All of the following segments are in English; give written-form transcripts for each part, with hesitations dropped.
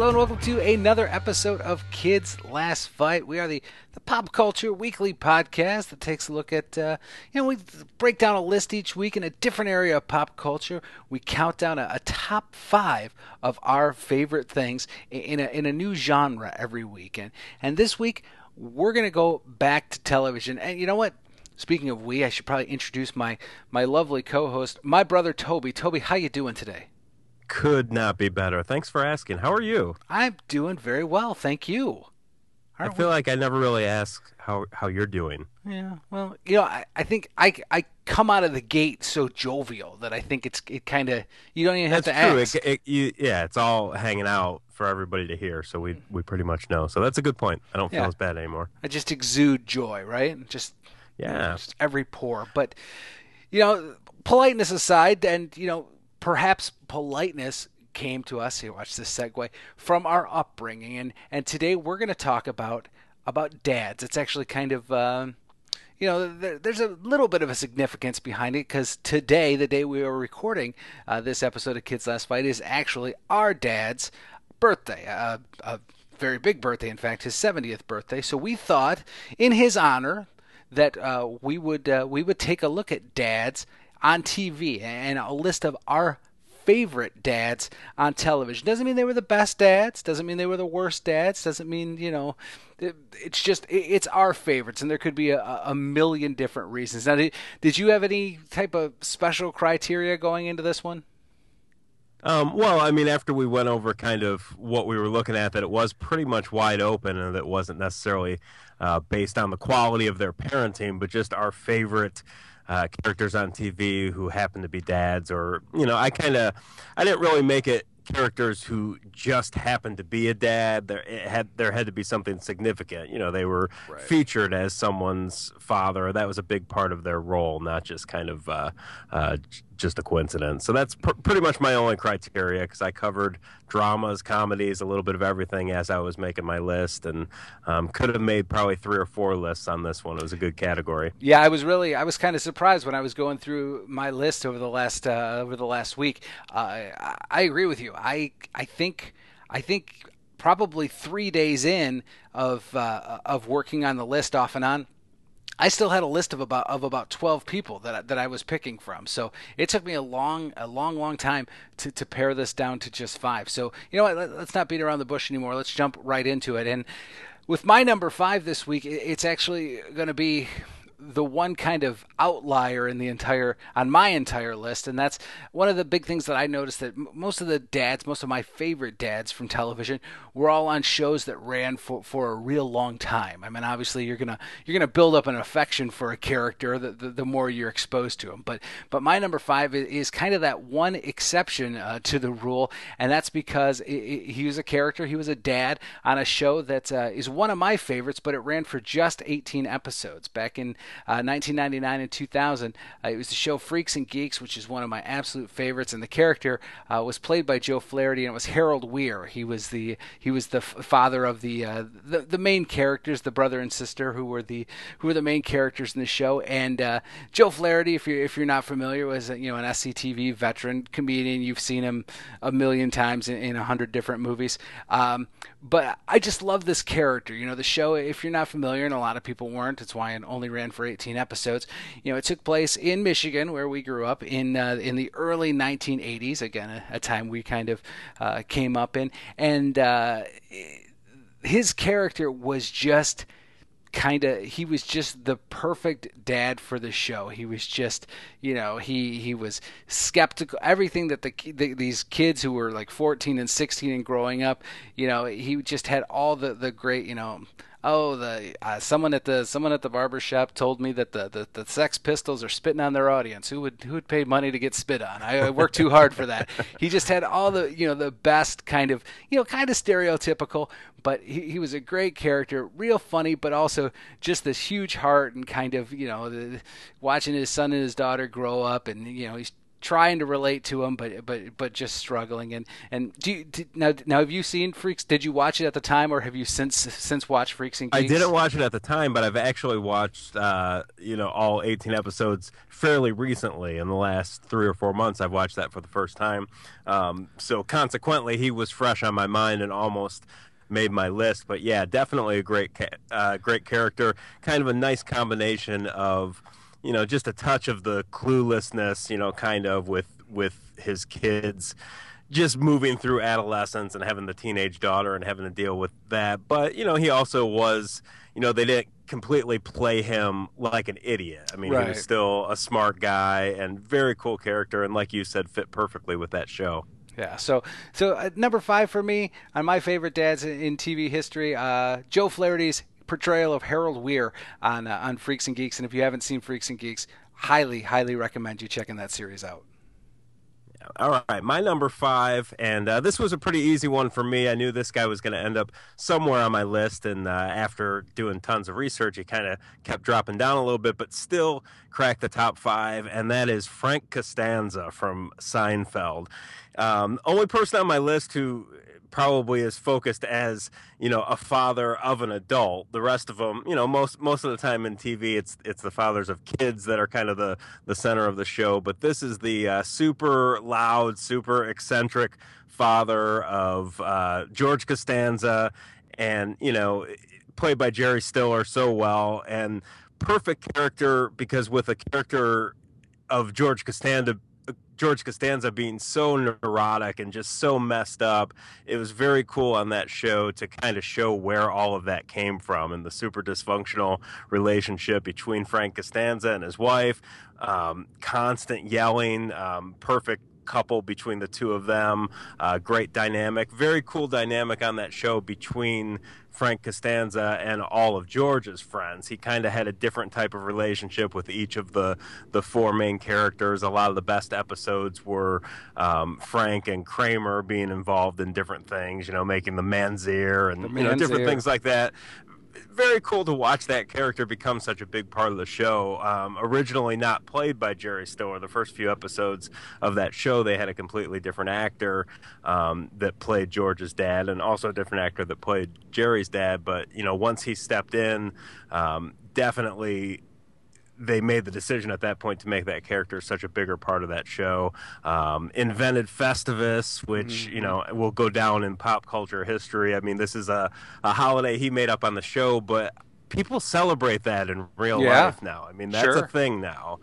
Hello and welcome to another episode of Kids Last Fight. We are the pop culture weekly podcast that takes a look at, we break down a list each week in a different area of pop culture. We count down a top 5 of our favorite things in a new genre every week. And this week, we're going to go back to television. And you know what? Speaking of I should probably introduce my lovely co-host, my brother Toby. Toby, how you doing today? Could not be better. Thanks for asking. How are you? I'm doing very well, thank you. I feel like I never really ask how you're doing. Yeah, well, I think I come out of the gate so jovial that I think it kind of, you don't even have to ask. That's true. It's all hanging out for everybody to hear, so we pretty much know. So that's a good point. I don't feel as bad anymore. I just exude joy, right? Just every pore. But politeness aside, and perhaps politeness came to us, here, watch this segue, from our upbringing. And today we're going to talk about dads. It's actually kind of, there's a little bit of a significance behind it, because today, the day we are recording this episode of Kids Last Fight, is actually our dad's birthday. A very big birthday, in fact, his 70th birthday. So we thought, in his honor, that we would take a look at dads on TV and a list of our favorite dads on television. Doesn't mean they were the best dads, doesn't mean they were the worst dads, doesn't mean, it's just, it's our favorites, and there could be a million different reasons. Now, did you have any type of special criteria going into this one? Well, I mean, after we went over kind of what we were looking at, that it was pretty much wide open, and that it wasn't necessarily based on the quality of their parenting, but just our favorite characters on TV who happen to be dads, or I didn't really make it characters who just happened to be a dad. There had to be something significant. They were featured as someone's father. That was a big part of their role, not just kind of just a coincidence. So that's pretty much my only criteria, because I covered dramas, comedies, a little bit of everything as I was making my list, and could have made probably 3 or 4 lists on this one. It was a good category. Yeah, I was kind of surprised when I was going through my list over the last week. I agree with you. I think probably 3 days in of working on the list off and on, I still had a list of about 12 people that I was picking from. So it took me a long time to pare this down to just 5. So you know what? Let's not beat around the bush anymore. Let's jump right into it. And with my number 5 this week, it's actually going to be the one kind of outlier on my entire list, and that's one of the big things that I noticed, that most of my favorite dads from television were all on shows that ran for a real long time. I mean, obviously you're gonna build up an affection for a character the more you're exposed to him. But my number 5 is kind of that one exception to the rule, and that's because he was a character, he was a dad on a show that is one of my favorites, but it ran for just 18 episodes back in 1999 and 2000. It was the show Freaks and Geeks, which is one of my absolute favorites, and the character was played by Joe Flaherty, and it was Harold Weir. He was the father of the main characters, the brother and sister who were the main characters in the show. And Joe Flaherty, if you're not familiar, was an SCTV veteran comedian. You've seen him a million times in 100 different movies. But I just love this character. The show, if you're not familiar, and a lot of people weren't, it's why it only ran for 18 episodes. It took place in Michigan, where we grew up, in the early 1980s. Again, a time we kind of came up in. And his character was just he was just the perfect dad for the show. He was just, he was skeptical. Everything that these kids who were like 14 and 16 and growing up, he just had all the great, someone at the barber shop told me that the Sex Pistols are spitting on their audience. Who would pay money to get spit on? I worked too hard for that. He just had all the best kind of stereotypical, but he was a great character, real funny, but also just this huge heart, and kind of watching his son and his daughter grow up, and he's trying to relate to him, but just struggling. And now have you seen Freaks? Did you watch it at the time, or have you since watched Freaks and I Geeks? didn't watch it at the time, but I've actually watched all 18 episodes fairly recently. In the last 3 or 4 months, I've watched that for the first time. So consequently, he was fresh on my mind and almost made my list. But yeah, definitely a great character. Kind of a nice combination of just a touch of the cluelessness, kind of with his kids just moving through adolescence and having the teenage daughter and having to deal with that. But, he also was, they didn't completely play him like an idiot. I mean, Right. He was still a smart guy and very cool character. And like you said, fit perfectly with that show. Yeah, so number 5 for me on my favorite dads in TV history, Joe Flaherty's portrayal of Harold Weir on Freaks and Geeks. And if you haven't seen Freaks and Geeks, highly recommend you checking that series out. All right, my number 5, and this was a pretty easy one for me. I knew this guy was going to end up somewhere on my list, and after doing tons of research, he kind of kept dropping down a little bit, but still cracked the top 5, and that is Frank Costanza from Seinfeld. Only person on my list who probably is focused as a father of an adult. The rest of them, most of the time in TV, it's the fathers of kids that are kind of the center of the show. But this is the super loud, super eccentric father of George Costanza, and played by Jerry Stiller so well, and perfect character, because with a character of George Costanza being so neurotic and just so messed up, it was very cool on that show to kind of show where all of that came from, and the super dysfunctional relationship between Frank Costanza and his wife, constant yelling, perfect couple between the two of them, great dynamic, very cool dynamic on that show between Frank Costanza and all of George's friends. He kind of had a different type of relationship with each of the 4 main characters. A lot of the best episodes were Frank and Kramer being involved in different things, making the Manzier and different things like that. Very cool to watch that character become such a big part of the show. Originally not played by Jerry Stiller. The first few episodes of that show, they had a completely different actor that played George's dad, and also a different actor that played Jerry's dad. But, once he stepped in, definitely they made the decision at that point to make that character such a bigger part of that show. Invented Festivus, which, will go down in pop culture history. I mean, this is a holiday he made up on the show, but people celebrate that in real life now. I mean, that's a thing now.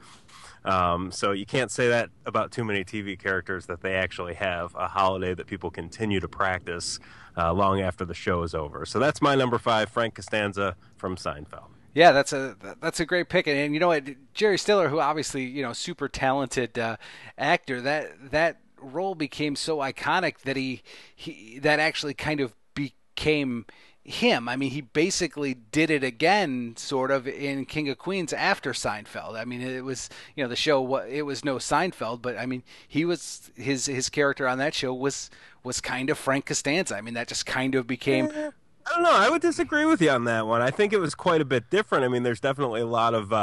So you can't say that about too many TV characters, that they actually have a holiday that people continue to practice long after the show is over. So that's my number 5, Frank Costanza from Seinfeld. Yeah, that's a great pick, and you know what, Jerry Stiller, who obviously super talented actor, that role became so iconic that he that actually kind of became him. I mean, he basically did it again, sort of, in King of Queens after Seinfeld. I mean, it was the show. It was no Seinfeld, but I mean, he was his character on that show was kind of Frank Costanza. I mean, that just kind of became. I don't know. I would disagree with you on that one. I think it was quite a bit different. I mean, there's definitely a lot of,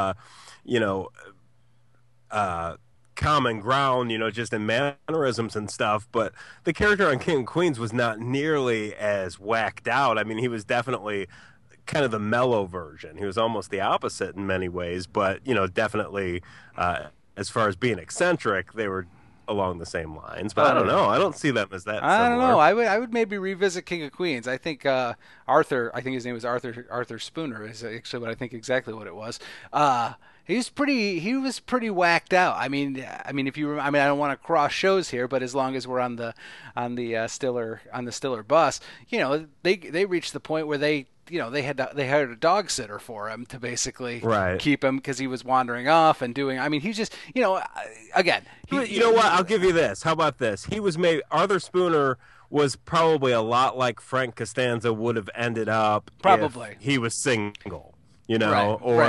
common ground, just in mannerisms and stuff. But the character on King of Queens was not nearly as whacked out. I mean, he was definitely kind of the mellow version. He was almost the opposite in many ways. But, definitely as far as being eccentric, they were along the same lines, but I don't know. I don't see them as that similar. I don't know. I would maybe revisit King of Queens. I think Arthur. I think his name was Arthur Spooner. Is actually what I think exactly what it was. He was pretty whacked out. I mean, if you, I don't want to cross shows here, but as long as we're on the Stiller bus, they reached the point where they hired a dog sitter for him to basically keep him, because he was wandering off and doing. I mean, he's just again. You know what? I'll give you this. How about this? Arthur Spooner was probably a lot like Frank Costanza would have ended up probably if he was single,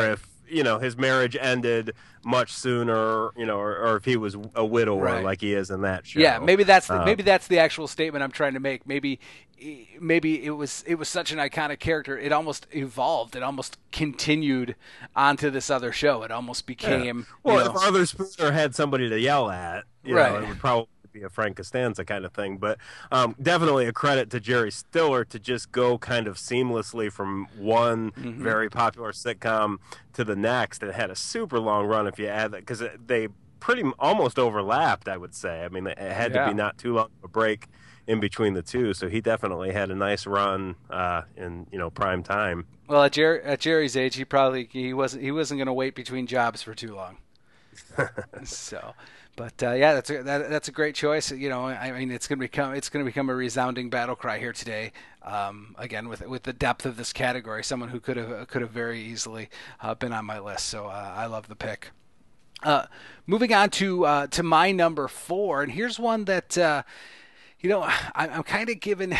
his marriage ended much sooner, or if he was a widower Right. like he is in that show. Yeah, maybe that's the actual statement I'm trying to make. Maybe it was such an iconic character. It almost evolved. It almost continued onto this other show. It almost became. Well, if Arthur Spooner had somebody to yell at, Right. it would probably be a Frank Costanza kind of thing. But definitely a credit to Jerry Stiller to just go kind of seamlessly from one very popular sitcom to the next. It had a super long run if you add that, because they almost overlapped, I would say. I mean, it had to be not too long of a break in between the two, so he definitely had a nice run in prime time. Well, at Jerry's age, he wasn't going to wait between jobs for too long. So, but yeah, that's a great choice. I mean, it's going to become a resounding battle cry here today. Again, with the depth of this category, someone who could have very easily been on my list. So I love the pick. Moving on to my number 4, and here's one that I'm kind of given.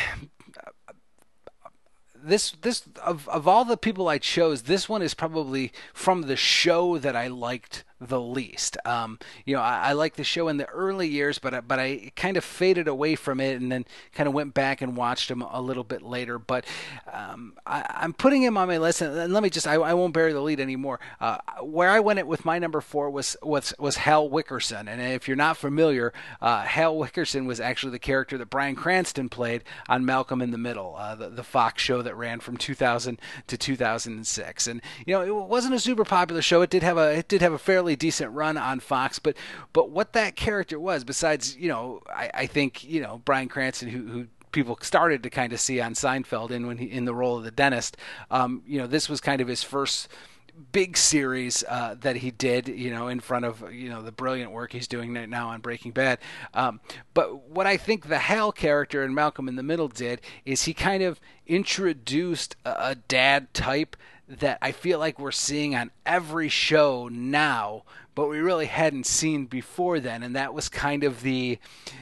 This of all the people I chose, this one is probably from the show that I liked the least. I liked the show in the early years, but I kind of faded away from it, and then kind of went back and watched him a little bit later. But I'm putting him on my list, and let me just I won't bury the lead anymore. Where I went with my number 4 was Hal Wickerson, and if you're not familiar, Hal Wickerson was actually the character that Bryan Cranston played on Malcolm in the Middle, the Fox show that ran from 2000 to 2006. And it wasn't a super popular show. It did have a fairly decent run on Fox, but what that character was, besides I think Bryan Cranston, who people started to kind of see on Seinfeld in the role of the dentist, this was kind of his first big series that he did, in front of the brilliant work he's doing now on Breaking Bad. But what I think the Hal character in Malcolm in the Middle did is he kind of introduced a dad type that I feel like we're seeing on every show now, but we really hadn't seen before then, and that was kind of the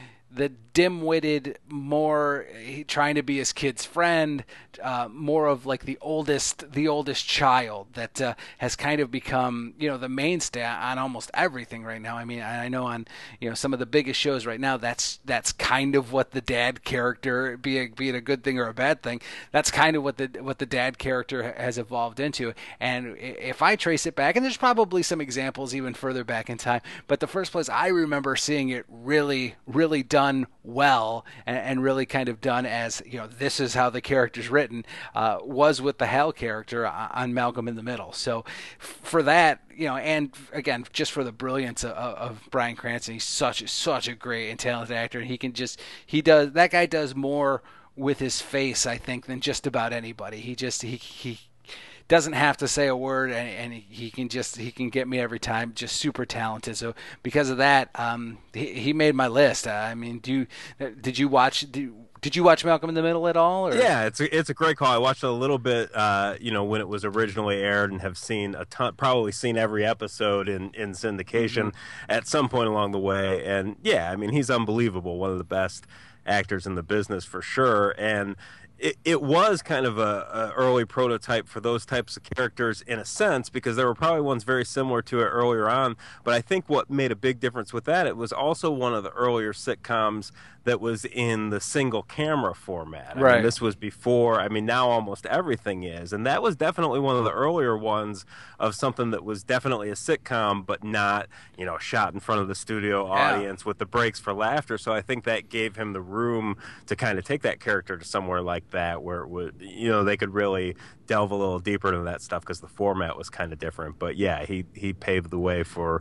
dim-witted, more trying to be his kid's friend, more of like the oldest child that has kind of become the mainstay on almost everything right now. I mean, I know on some of the biggest shows right now, that's kind of what the dad character, be it a good thing or a bad thing, that's kind of what the dad character has evolved into. And if I trace it back, and there's probably some examples even further back in time, but the first place I remember seeing it really, really done well, and really kind of done as this is how the character's written, was with the Hal character on Malcolm in the Middle. So for that, and again, just for the brilliance of Bryan Cranston, he's such a great and talented actor, and that guy does more with his face, I think, than just about anybody. He doesn't have to say a word, and he can get me every time. Just super talented. So because of that, he made my list. I mean, did you watch Malcolm in the Middle at all? Or? Yeah, it's a great call. I watched a little bit, when it was originally aired, and have seen a ton, probably seen every episode in syndication at some point along the way. And yeah, I mean, he's unbelievable. One of the best actors in the business for sure. And it was kind of a early prototype for those types of characters in a sense, because there were probably ones very similar to it earlier on. But I think what made a big difference with that, it was also one of the earlier sitcoms that was in the single camera format. I mean, this was before, now almost everything is. And that was definitely one of the earlier ones of something that was definitely a sitcom, but not, shot in front of the studio audience with the breaks for laughter. So I think that gave him the room to kind of take that character to somewhere like that, where it would, they could really delve a little deeper into that stuff, because the format was kind of different. But yeah, he paved the way for,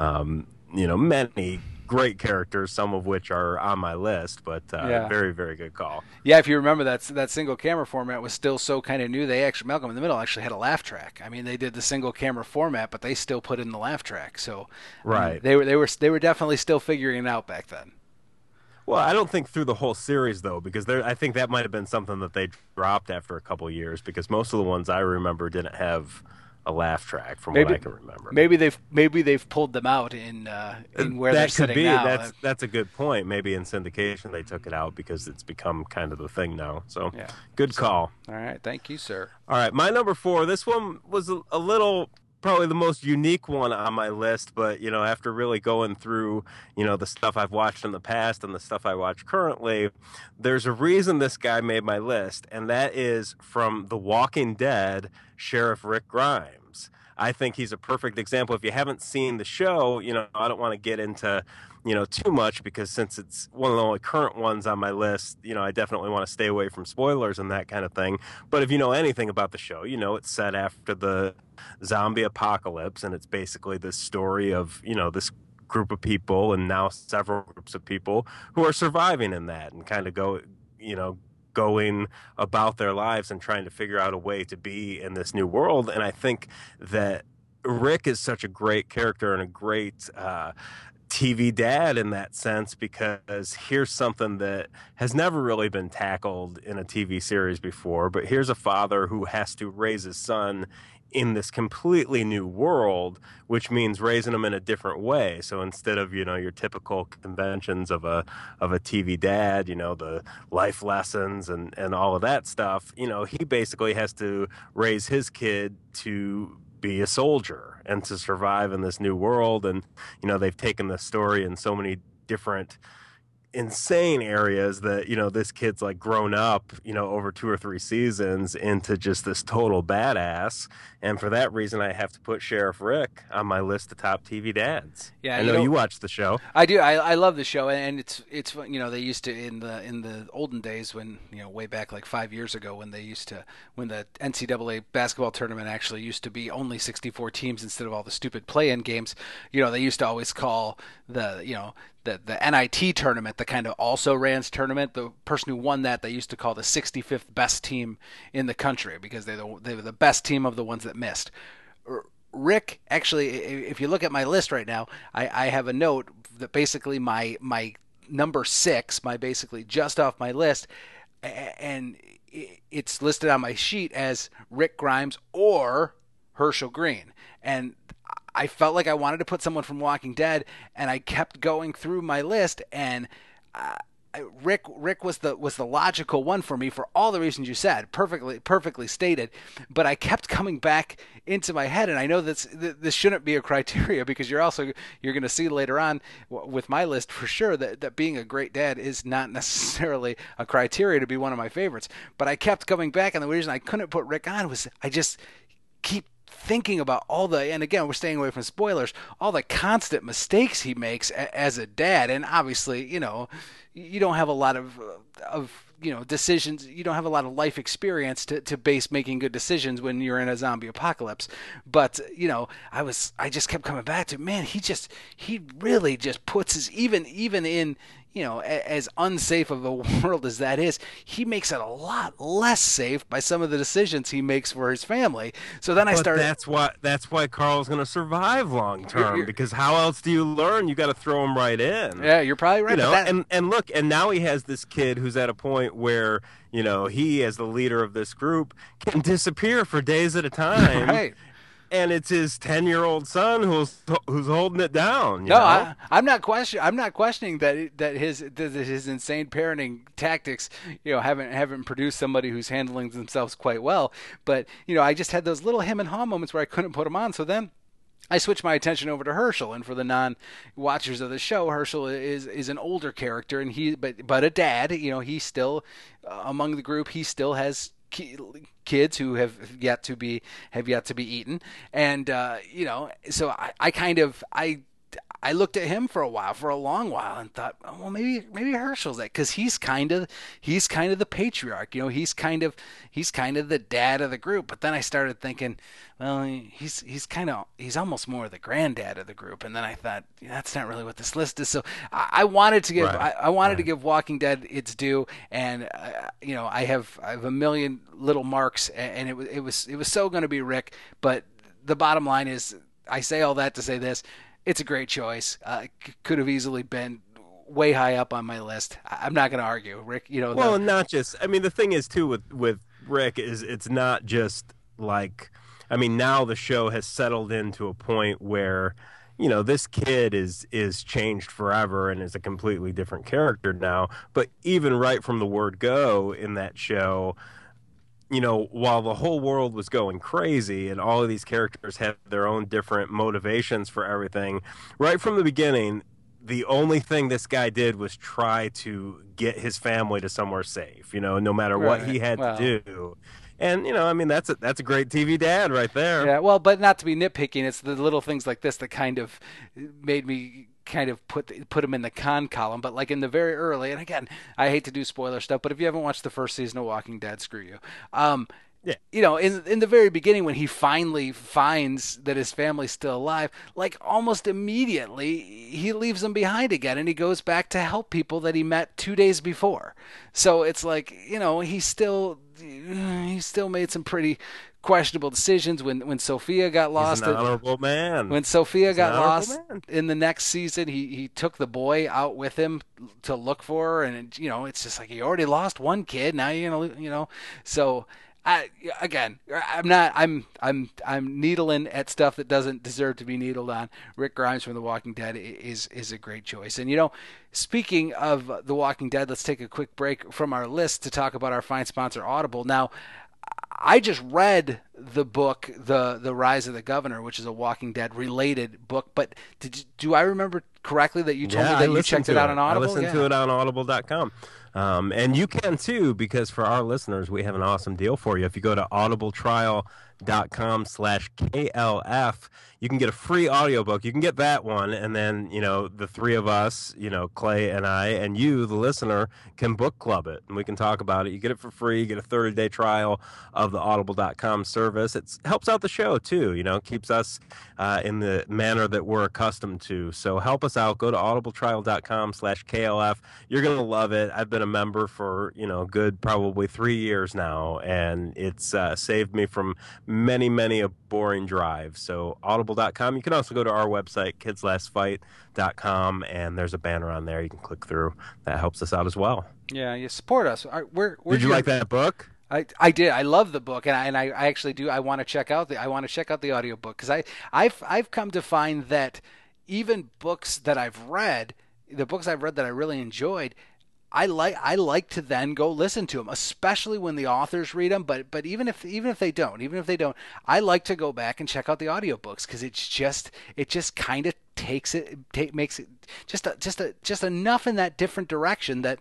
many great characters, some of which are on my list, but very, very good call. Yeah, if you remember, that single camera format was still so kind of new. Malcolm in the Middle actually had a laugh track. I mean, they did the single camera format, but they still put in the laugh track. So they were definitely still figuring it out back then. Well, I don't think through the whole series, though, because I think that might have been something that they dropped after a couple of years, because most of the ones I remember didn't have a laugh track, from what I can remember. Maybe they've pulled them out in where they're sitting now. That's a good point. Maybe in syndication they took it out because it's become kind of the thing now. So good call. All right, thank you, sir. All right, my number 4. This one was a little probably the most unique one on my list, but after really going through, the stuff I've watched in the past and the stuff I watch currently, there's a reason this guy made my list, and that is from The Walking Dead, Sheriff Rick Grimes. I think he's a perfect example. If you haven't seen the show, I don't want to get into too much, because since it's one of the only current ones on my list, I definitely want to stay away from spoilers and that kind of thing. But if you know anything about the show, it's set after the zombie apocalypse, and it's basically this story of, this group of people, and now several groups of people who are surviving in that, and kind of going about their lives and trying to figure out a way to be in this new world. And I think that Rick is such a great character and a great TV dad in that sense, because here's something that has never really been tackled in a TV series before, but here's a father who has to raise his son in this completely new world, which means raising them in a different way. So instead of, your typical conventions of a TV dad, the life lessons and all of that stuff, he basically has to raise his kid to be a soldier and to survive in this new world. And, they've taken the story in so many different insane areas that, this kid's like grown up, over 2 or 3 seasons into just this total badass. And for that reason, I have to put Sheriff Rick on my list of top TV dads. Yeah, I know you watch the show. I do. I love the show, and it's they used to in the olden days, when way back like 5 years ago, when the NCAA basketball tournament actually used to be only 64 teams instead of all the stupid play-in games. They used to always call the NIT tournament, the kind of also-rans tournament, the person who won that, they used to call the 65th best team in the country, because they were the best team of the ones that missed. Rick, actually, if you look at my list right now, I have a note that basically my number 6, my basically just off my list, and it's listed on my sheet as Rick Grimes or Herschel Green. And I felt like I wanted to put someone from Walking Dead, and I kept going through my list, and Rick was the logical one for me for all the reasons you said, perfectly stated. But I kept coming back into my head, and I know this shouldn't be a criteria, because you're going to see later on with my list for sure that being a great dad is not necessarily a criteria to be one of my favorites. But I kept coming back, and the reason I couldn't put Rick on was I just keep thinking about and again, we're staying away from spoilers, all the constant mistakes he makes as a dad. And obviously, you don't have a lot of decisions. You don't have a lot of life experience to base making good decisions when you're in a zombie apocalypse. But, I just kept coming back to, man, he really just puts his, even in, as unsafe of a world as that is, he makes it a lot less safe by some of the decisions he makes for his family. So then I started. That's why Carl's going to survive long term, because how else do you learn? You got to throw him right in. Yeah, you're probably right. And look, and now he has this kid who's at a point where he, as the leader of this group, can disappear for days at a time. Right. And it's his 10-year-old son who's holding it down. I'm not questioning that his insane parenting tactics, haven't produced somebody who's handling themselves quite well. But I just had those little hem and haw moments where I couldn't put him on. So then I switched my attention over to Herschel, and for the non-watchers of the show, Herschel is an older character, and but a dad. He's still among the group. He still has kids who have yet to be eaten, and so I looked at him for a long while, and thought, oh, well, maybe Herschel's that, because he's kind of the patriarch, he's kind of the dad of the group. But then I started thinking, well, he's almost more the granddad of the group. And then I thought, that's not really what this list is. So I wanted to give to give Walking Dead its due, and I have a million little marks, and it was so going to be Rick. But the bottom line is, I say all that to say this. It's a great choice. Could have easily been way high up on my list. I'm not going to argue, Rick. Well, not just. I mean, the thing is too with Rick is it's not just like. I mean, now the show has settled into a point where, this kid is changed forever and is a completely different character now. But even right from the word go in that show, while the whole world was going crazy and all of these characters had their own different motivations for everything, right from the beginning, the only thing this guy did was try to get his family to somewhere safe, no matter what Right. he had to Well, do. And, I mean, that's a great TV dad right there. yeah. Well, but not to be nitpicking, it's the little things like this that kind of made me kind of put him in the con column. But like in the very early, and again, I hate to do spoiler stuff, but if you haven't watched the first season of Walking Dead, screw you. Yeah. In the very beginning when he finally finds that his family's still alive, like almost immediately he leaves them behind again and he goes back to help people that he met 2 days before. So it's like, he still made some pretty questionable decisions when Sophia got He's an lost. honorable man. When Sophia He's an got honorable lost man. in the next season, he took the boy out with him to look for her, and it's just like, you already lost one kid, now you're gonna. So I'm needling at stuff that doesn't deserve to be needled on. Rick Grimes from The Walking Dead is a great choice. And speaking of The Walking Dead, let's take a quick break from our list to talk about our fine sponsor Audible. Now, I just read the book, the Rise of the Governor, which is a Walking Dead related book. But do I remember correctly that you told me that you checked it out on Audible? I listened to it on Audible.com. And you can too, because for our listeners, we have an awesome deal for you. If you go to audibletrial.com/KLF, you can get a free audiobook. You can get that one, and then, the three of us, Clay and I, and you, the listener, can book club it, and we can talk about it. You get it for free. You get a 30-day trial of the audible.com service. It helps out the show too, keeps us in the manner that we're accustomed to. So help us out. Go to audibletrial.com/KLF. You're going to love it. I've been a member for, good probably 3 years now, and it's saved me from many, many a boring drive. So audible.com. You can also go to our website, kidslastfight.com, and there's a banner on there you can click through. That helps us out as well. Yeah, you support us. Did you like that book? I did. I love the book, and I actually do. I want to check out the audiobook, because I've come to find that even books that I've read, the books I've read that I really enjoyed, I like to then go listen to them, especially when the authors read them. But even if they don't, I like to go back and check out the audiobooks, because it just kind of makes it just enough in that different direction that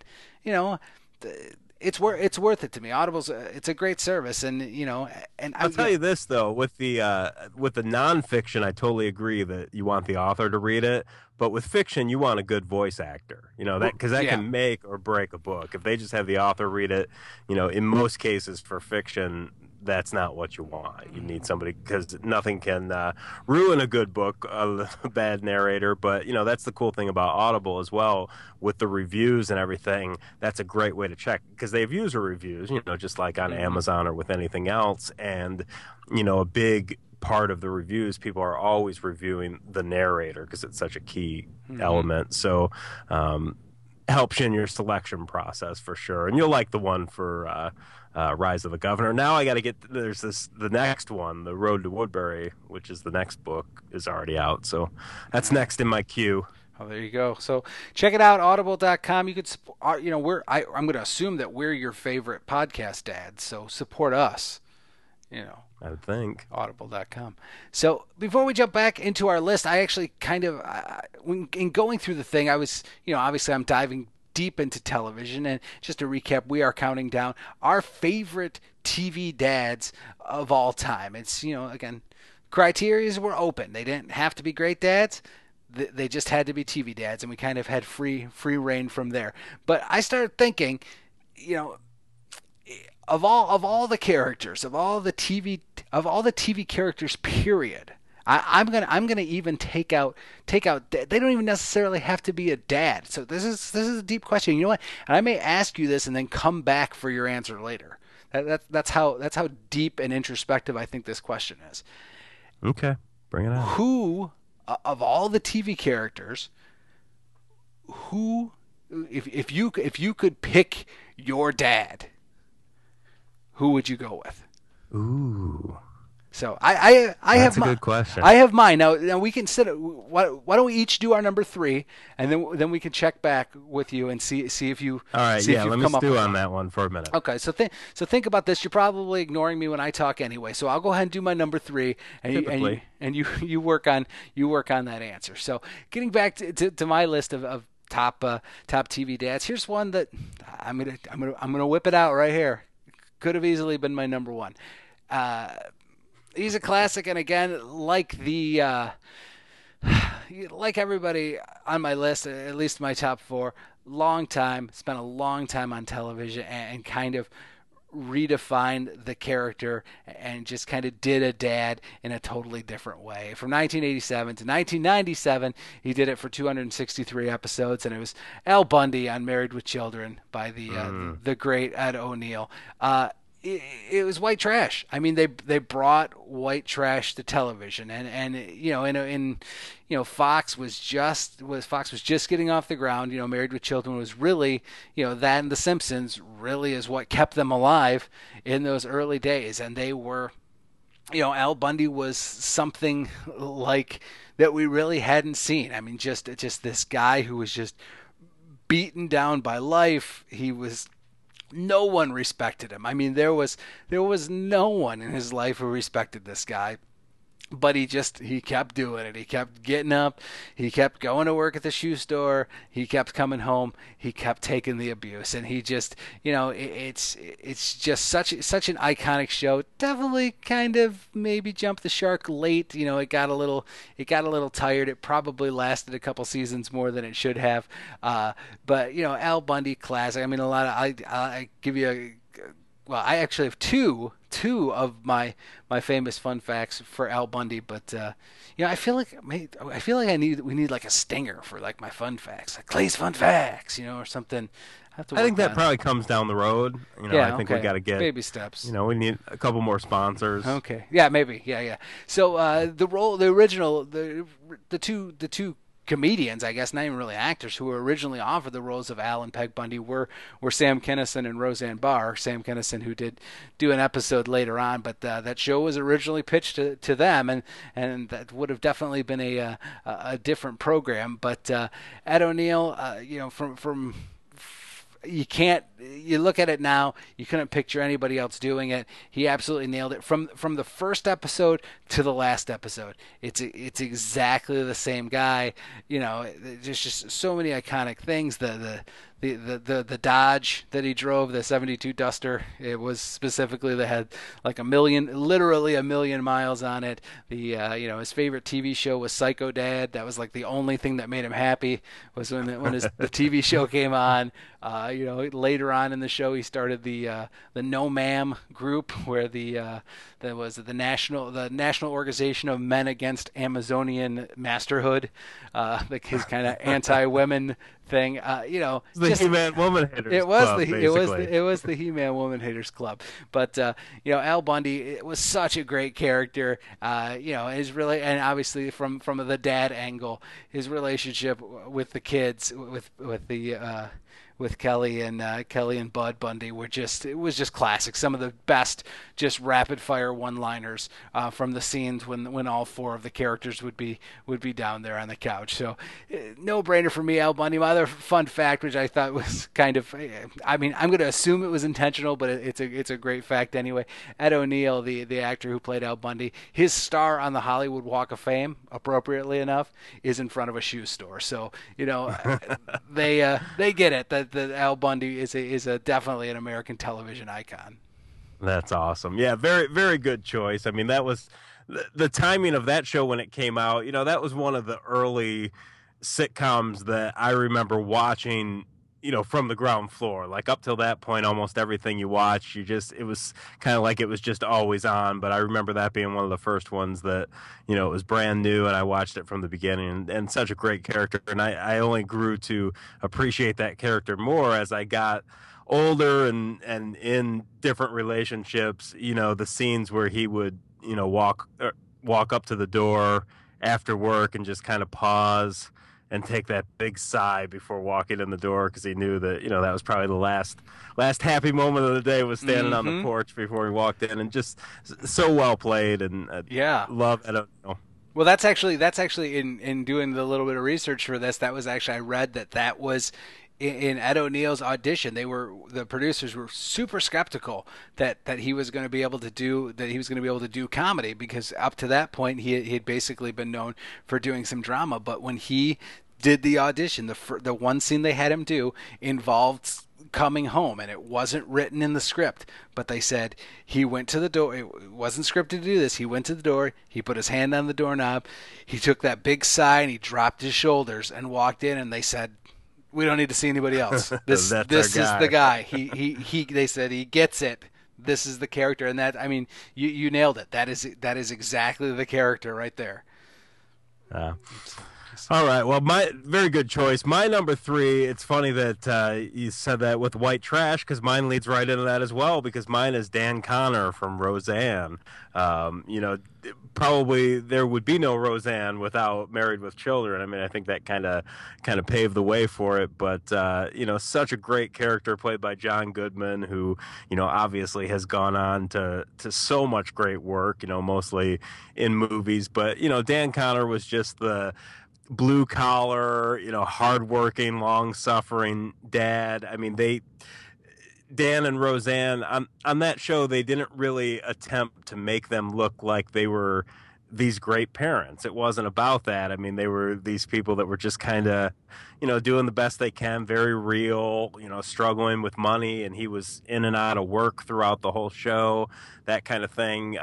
it's worth it to me. Audible's it's a great service, and I'll tell you this though, with the nonfiction, I totally agree that you want the author to read it, but with fiction, you want a good voice actor, that because that can make or break a book. If they just have the author read it, in most cases for fiction, that's not what you want. You need somebody, because nothing can ruin a good book, a bad narrator. But, that's the cool thing about Audible as well, with the reviews and everything. That's a great way to check, because they have user reviews, just like on Amazon or with anything else. And, a big part of the reviews, people are always reviewing the narrator, because it's such a key element. So helps you in your selection process for sure. And you'll like the one for Rise of the Governor. Now I got to get, the next one, The Road to Woodbury, which is the next book, is already out. So that's next in my queue. Oh, there you go. So check it out, audible.com. You could, I'm going to assume that we're your favorite podcast dads, so support us, I would think. Audible.com. So before we jump back into our list, I actually kind of, in going through the thing, I was, obviously I'm diving deep into television, and just to recap, we are counting down our favorite TV dads of all time. It's, again, criterias were open. They didn't have to be great dads. They just had to be TV dads, and we kind of had free reign from there. But I started thinking, of all the characters, of all the TV characters, period. I'm gonna even take out. They don't even necessarily have to be a dad. So this is a deep question. You know what? And I may ask you this and then come back for your answer later. That's how deep and introspective I think this question is. Okay, bring it on. Who of all the TV characters, if you could pick your dad, who would you go with? Ooh. So I That's have a my good question. I have mine now. Now we can sit. Why don't we each do our number three, and then we can check back with you and see if you All right, see if yeah, you've let me come up stew with on one. that one for a minute. Okay, so think about this. You're probably ignoring me when I talk anyway. So I'll go ahead and do my number three, and Typically. you work on that answer. So getting back to my list of top TV dads. Here's one that I'm gonna whip it out right here. Could have easily been my number one. Uh, he's a classic, and again, like everybody on my list, at least my top four, long time, spent a long time on television and kind of redefined the character and just kind of did a dad in a totally different way. From 1987 to 1997, he did it for 263 episodes, and it was Al Bundy on Married with Children by the great Ed O'Neill. It was white trash. I mean, they brought white trash to television, and Fox was just getting off the ground. Married with Children was really, that and The Simpsons really is what kept them alive in those early days, and they were, Al Bundy was something like that we really hadn't seen. I mean, just this guy who was just beaten down by life. He was no one respected him. I mean, there was no one in his life who respected this guy. But he kept doing it. He kept getting up. He kept going to work at the shoe store. He kept coming home. He kept taking the abuse, and he just, it's just such an iconic show. Definitely, kind of maybe jumped the shark late. It got a little tired. It probably lasted a couple seasons more than it should have. But Al Bundy classic. I mean, a lot of I give you a well, I actually have two of my famous fun facts for Al Bundy, but I feel like we need like a stinger for like my fun facts, like Clay's fun facts, or something. I have to I think work that on. probably comes down the road. I Yeah, think we okay, got to get, baby steps. we need a couple more sponsors. Okay, yeah, maybe, yeah, yeah. So the two comedians, I guess, not even really actors, who were originally offered the roles of Al and Peg Bundy were Sam Kinison and Roseanne Barr. Sam Kinison, who did do an episode later on, but that show was originally pitched to them, and that would have definitely been a different program. But Ed O'Neill, from you look at it now, you couldn't picture anybody else doing it. He absolutely nailed it from the first episode to the last episode. It's exactly the same guy. There's just so many iconic things. The Dodge that he drove, the 72 Duster, it was specifically that had like literally a million miles on it. His favorite TV show was Psycho Dad. That was like the only thing that made him happy was when the TV show came on. Later on in the show, he started the No Ma'am group, where that was the National Organization of Men Against Amazonian Masterhood, like his kind of anti-women thing. It's the Just He-Man Woman Hitters it was Club, the basically. it was the He-Man Woman Haters Club, but Al Bundy, it was such a great character. His really, and obviously from the dad angle, his relationship with the kids, with Kelly and Bud Bundy it was just classic. Some of the best just rapid fire one liners from the scenes when all four of the characters would be down there on the couch. So no brainer for me, Al Bundy. My other fun fact, which I thought was kind of, I mean, I'm going to assume it was intentional, but it's a great fact anyway. Ed O'Neill, the actor who played Al Bundy, his star on the Hollywood Walk of Fame, appropriately enough, is in front of a shoe store. So they get it that Al Bundy is a definitely an American television icon. That's awesome. Yeah, very, very good choice. I mean, that was the timing of that show when it came out. That was one of the early sitcoms that I remember watching, from the ground floor. Like up till that point, almost everything you watched, it was kind of like it was just always on. But I remember that being one of the first ones that, it was brand new, and I watched it from the beginning, and such a great character. And I only grew to appreciate that character more as I got older and in different relationships. The scenes where he would, walk up to the door after work and just kind of pause and take that big sigh before walking in the door because he knew that that was probably the last happy moment of the day was standing on the Mm-hmm. porch before he walked in, and just so well played, and Yeah. love I don't know. Well, that's actually in doing the little bit of research for this. That was actually I read that was in Ed O'Neill's audition. The producers were super skeptical that he was going to be able to do comedy, because up to that point he had basically been known for doing some drama. But when he did the audition, the one scene they had him do involved coming home, and it wasn't written in the script, but they said he went to the door. It wasn't scripted to do this. He went to the door, he put his hand on the doorknob, he took that big sigh, and he dropped his shoulders and walked in, and they said, we don't need to see anybody else. This That's this our is the guy. guy. He they said he gets it. This is the character. And that, I mean, you nailed it. That is exactly the character right there. Uh, All right. Well, my very good choice. My number three. It's funny that you said that with White Trash, because mine leads right into that as well. Because mine is Dan Connor from Roseanne. Probably there would be no Roseanne without Married with Children. I mean, I think that kind of paved the way for it. But such a great character played by John Goodman, who obviously has gone on to so much great work. Mostly in movies, but Dan Connor was just the blue collar, hardworking, long suffering dad. I mean, Dan and Roseanne on that show, they didn't really attempt to make them look like they were these great parents. It wasn't about that. I mean, they were these people that were just kind of, doing the best they can, very real, struggling with money, and he was in and out of work throughout the whole show, that kind of thing.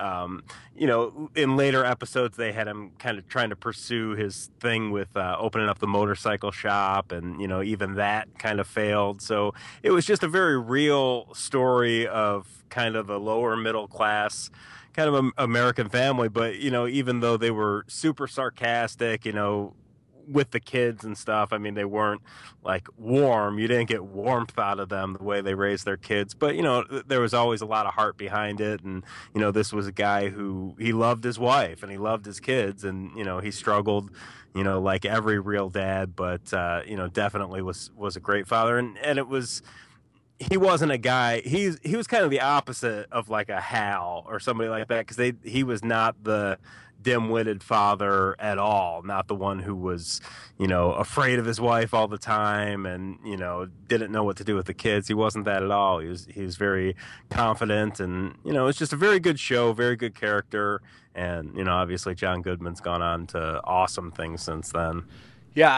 In later episodes, they had him kind of trying to pursue his thing with opening up the motorcycle shop, and, even that kind of failed. So it was just a very real story of kind of a lower middle class kind of American family. But even though they were super sarcastic, with the kids and stuff, I mean, they weren't like warm. You didn't get warmth out of them the way they raised their kids. But there was always a lot of heart behind it. And this was a guy who, he loved his wife and he loved his kids, and he struggled, like every real dad. But definitely was a great father. And it was, he wasn't a guy. He was kind of the opposite of like a Hal or somebody like that, because he was not the dim-witted father at all. Not the one who was, afraid of his wife all the time and didn't know what to do with the kids. He wasn't that at all. He was very confident, and it's just a very good show, very good character, and obviously John Goodman's gone on to awesome things since then. Yeah,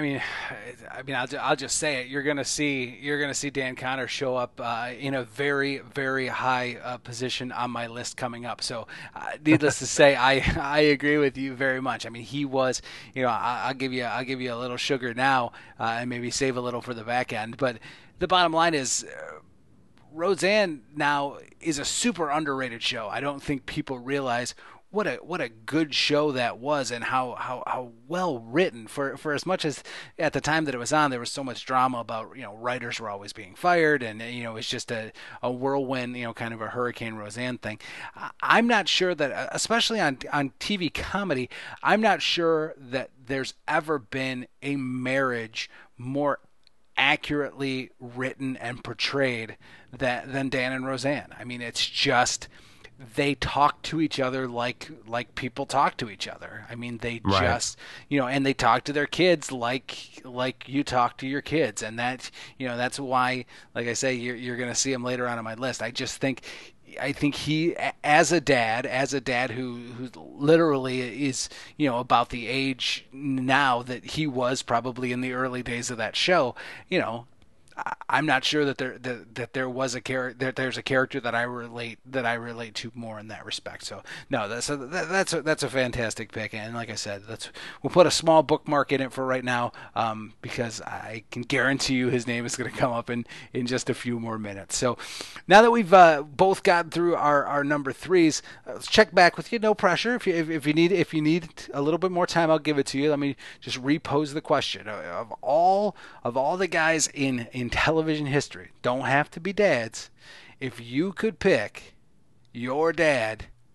I'll just say it. You're gonna see Dan Connor show up in a very, very high position on my list coming up. So, needless to say, I agree with you very much. I mean, he was, I'll give you a little sugar now, and maybe save a little for the back end. But the bottom line is, Roseanne now is a super underrated show. I don't think people realize what a good show that was, and how well written, for as much as at the time that it was on there was so much drama about writers were always being fired, and it was just a whirlwind, kind of a Hurricane Roseanne thing. I'm not sure that, especially on TV comedy, I'm not sure that there's ever been a marriage more accurately written and portrayed than Dan and Roseanne. I mean, it's just, they talk to each other like people talk to each other. I mean, they Right. just, and they talk to their kids like you talk to your kids, and that, that's why, like I say, you're going to see him later on my list. I think he, as a dad who literally is, about the age now that he was probably in the early days of that show, I'm not sure that there was a character, that there's a character that I relate to more in that respect. So no, that's a fantastic pick, and like I said, we'll put a small bookmark in it for right now, because I can guarantee you his name is going to come up in just a few more minutes. So now that we've both gotten through our number threes, let's check back with you. No pressure. If you need a little bit more time, I'll give it to you. Let me just repose the question of all the guys in television history, don't have to be dads. If you could pick your dad,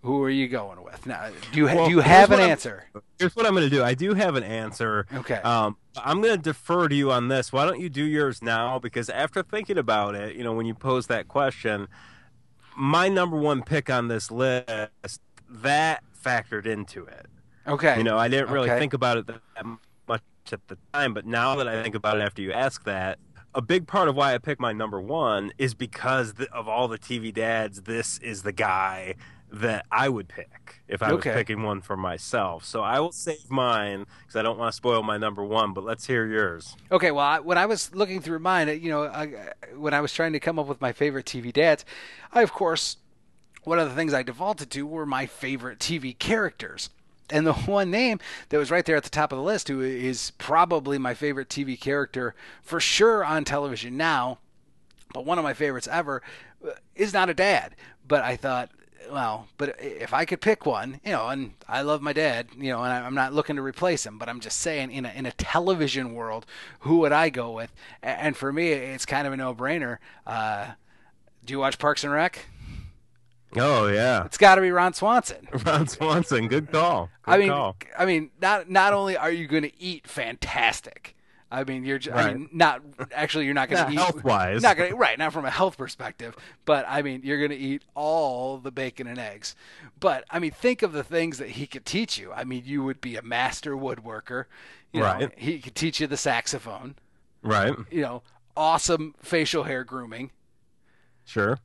Who are you going with? Now, do Well, you have an answer? here's what I'm going to do. I do have an answer. Okay. I'm going to defer to you on this. Why don't you do yours now? Because after thinking about it, when you pose that question, my number one pick on this list, that factored into it. Okay. I didn't really Okay. think about it that much at the time, but now that I think about it after you ask that, a big part of why I picked my number one is because of all the TV dads, this is the guy that I would pick if I was Okay. picking one for myself. So I will save mine because I don't want to spoil my number one, but let's hear yours. Okay, well, when I was looking through mine, when I was trying to come up with my favorite TV dads, of course, one of the things I defaulted to were my favorite TV characters. And the one name that was right there at the top of the list, who is probably my favorite TV character for sure on television now, but one of my favorites ever, is not a dad. But I thought, well, but if I could pick one, and I love my dad, and I'm not looking to replace him, but I'm just saying, in a television world, who would I go with? And for me, it's kind of a no-brainer. Do you watch Parks and Rec? Oh yeah, It's got to be Ron Swanson. Ron Swanson, good call. Good I mean, call. not only are you going to eat fantastic. I mean, not actually. You're not going to eat health wise. Not going right, not from a health perspective. But I mean, you're going to eat all the bacon and eggs. But I mean, think of the things that he could teach you. I mean, you would be a master woodworker. Right. He could teach you the saxophone. Right. Awesome facial hair grooming. Sure.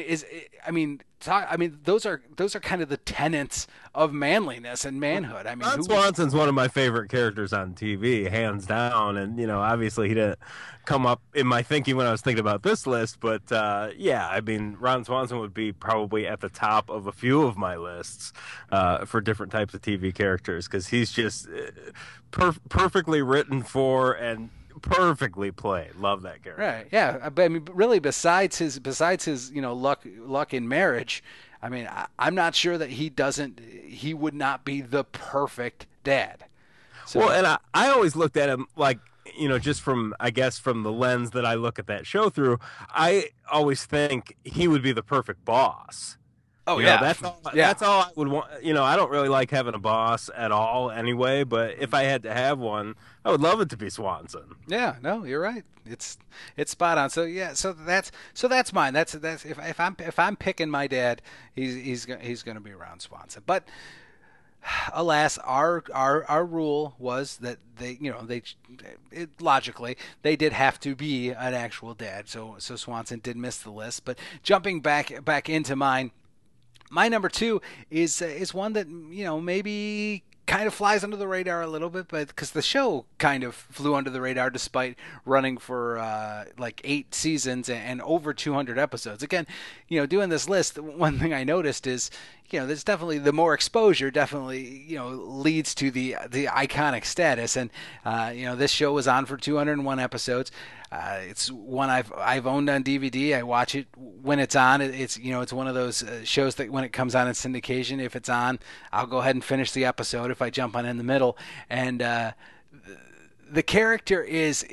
Those are kind of the tenets of manliness and manhood. I mean, Ron Swanson's one of my favorite characters on TV, hands down. And obviously he didn't come up in my thinking when I was thinking about this list, but yeah, I mean, Ron Swanson would be probably at the top of a few of my lists for different types of TV characters because he's just perfectly written for and perfectly played. Love that character. Right. Yeah. But I mean, really, besides his luck in marriage, I mean, I'm not sure that he would not be the perfect dad. So, well, and I always looked at him like, just from, I guess, from the lens that I look at that show through, I always think he would be the perfect boss. Oh, yeah. That's all I would want. I don't really like having a boss at all anyway, but if I had to have one, I would love it to be Swanson. Yeah, no, you're right. It's spot on. So yeah, so that's mine. That's if I'm picking my dad, he's going to be Ron Swanson. But alas, our rule was that logically they did have to be an actual dad. So Swanson did miss the list. But jumping back into mine. My number two is one that maybe kind of flies under the radar a little bit, but because the show kind of flew under the radar despite running for like 8 seasons and over 200 episodes. Again, doing this list, one thing I noticed is there's definitely the more exposure definitely leads to the iconic status, and this show was on for 201 episodes. It's one I've owned on DVD. I watch it when it's on. It's one of those shows that when it comes on in syndication, if it's on, I'll go ahead and finish the episode if I jump on in the middle. And the character is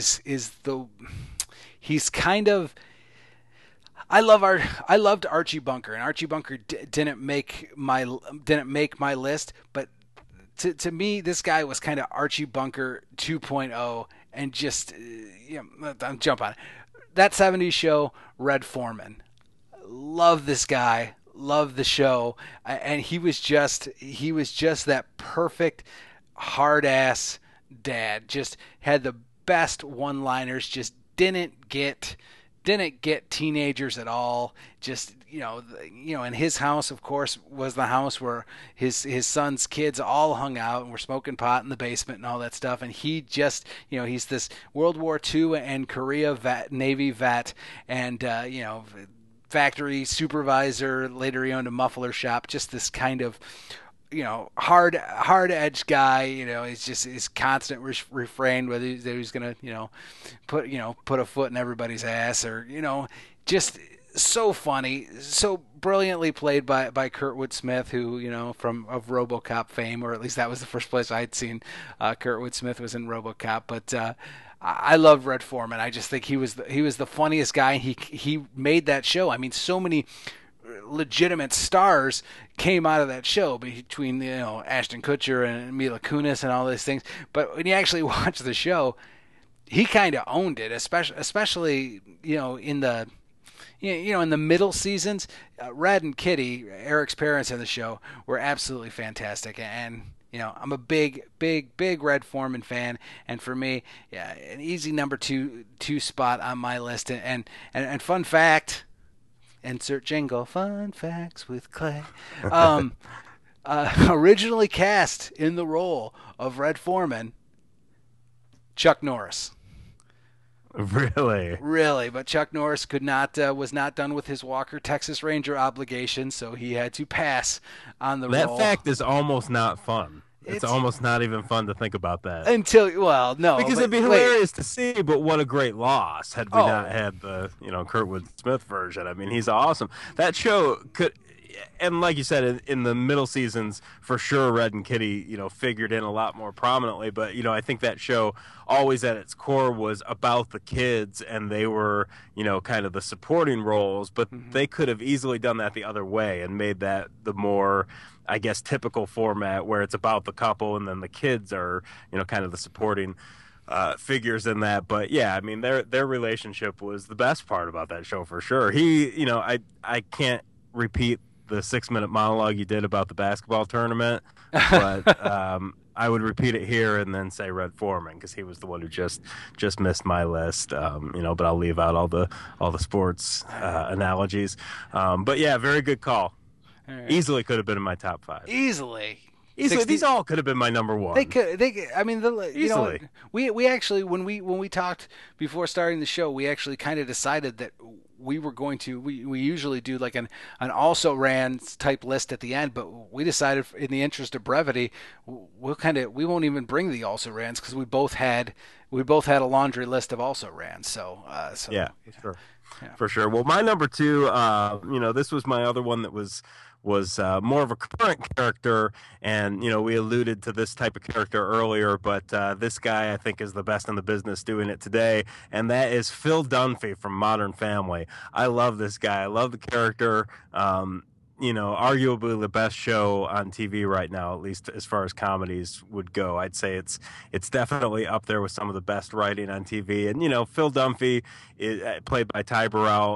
he's kind of. I loved Archie Bunker, and Archie Bunker didn't make my list, but to me, this guy was kind of Archie Bunker 2.0, and just jump on it. That 70s show, Red Foreman. Love this guy, love the show, and he was just that perfect hard ass dad. Just had the best one-liners. Just didn't get teenagers at all. Just and his house, of course, was the house where his son's kids all hung out and were smoking pot in the basement and all that stuff. And he just, he's this World War II and Korea Navy vet, and factory supervisor. Later, he owned a muffler shop. Just this kind of hard edge guy. He's just his constant refrain whether he's gonna put a foot in everybody's ass, or just so funny, so brilliantly played by Kurtwood Smith, who of RoboCop fame, or at least that was the first place I'd seen Kurtwood Smith was in RoboCop. But I love Red Foreman. I just think he was the funniest guy. He made that show. I mean, so many legitimate stars came out of that show between Ashton Kutcher and Mila Kunis and all these things. But when you actually watch the show, he kind of owned it, especially in the in the middle seasons. Red and Kitty, Eric's parents in the show, were absolutely fantastic, and I'm a big Red Foreman fan, and for me, yeah, an easy number two spot on my list. And fun fact, insert jingle, fun facts with Clay. Originally cast in the role of Red Foreman, Chuck Norris. Really, but Chuck Norris was not done with his Walker Texas Ranger obligation, so he had to pass on the role. That fact is almost not fun. It's almost not even fun to think about that. Because it'd be hilarious to see, but what a great loss had we not had the Kurtwood Smith version. I mean, he's awesome. That show could. And like you said, in the middle seasons, for sure, Red and Kitty, figured in a lot more prominently. But, I think that show always at its core was about the kids, and they were, kind of the supporting roles. But they could have easily done that the other way and made that the more, I guess, typical format where it's about the couple and then the kids are, kind of the supporting figures in that. But yeah, I mean, their relationship was the best part about that show for sure. I can't repeat the 6-minute monologue you did about the basketball tournament, but I would repeat it here and then say Red Foreman because he was the one who just missed my list. But I'll leave out all the sports analogies. But yeah, very good call. Right. Easily could have been in my top 5. Easily. 60, these all could have been my number 1. They could. I mean, easily. We actually when we talked before starting the show, we actually kind of decided that we were going to. We usually do like an also ran type list at the end, but we decided in the interest of brevity, we won't even bring the also rans because we both had a laundry list of also rans. So yeah, sure. Yeah. For sure. Well, my number 2, this was my other one that was more of a current character, and we alluded to this type of character earlier, but this guy I think is the best in the business doing it today, and that is Phil Dunphy from Modern Family. I love this guy. I love the character. Arguably the best show on TV right now, at least as far as comedies would go. I'd say it's definitely up there with some of the best writing on TV. And Phil Dunphy, played by Ty Burrell,